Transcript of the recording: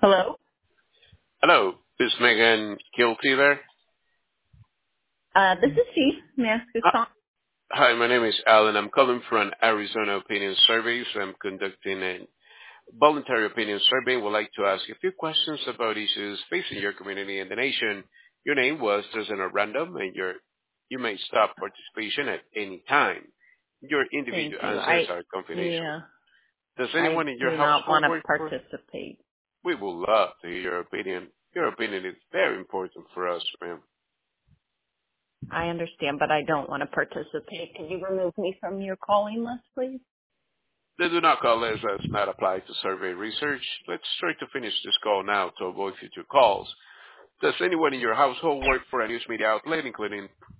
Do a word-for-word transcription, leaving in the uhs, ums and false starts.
Hello. Hello, is Megan Guilty there? Uh, this is she. May I ask who's Uh, calling? Hi, my name is Alan. I'm calling from an Arizona Opinion Survey, so I'm conducting a voluntary opinion survey. Would like to ask a few questions about issues facing your community and the nation. Your name was chosen at random, and your you may stop participation at any time. Your Thank individual you. answers I are confidential. yeah. Does I anyone in your do not household want to work for? participate. We would love to hear your opinion. Your opinion is very important for us, ma'am. I understand, but I don't want to participate. Can you remove me from your calling list, please? They do not call us as not applied to survey research. Let's try to finish this call now to avoid future calls. Does anyone in your household work for a news media outlet, including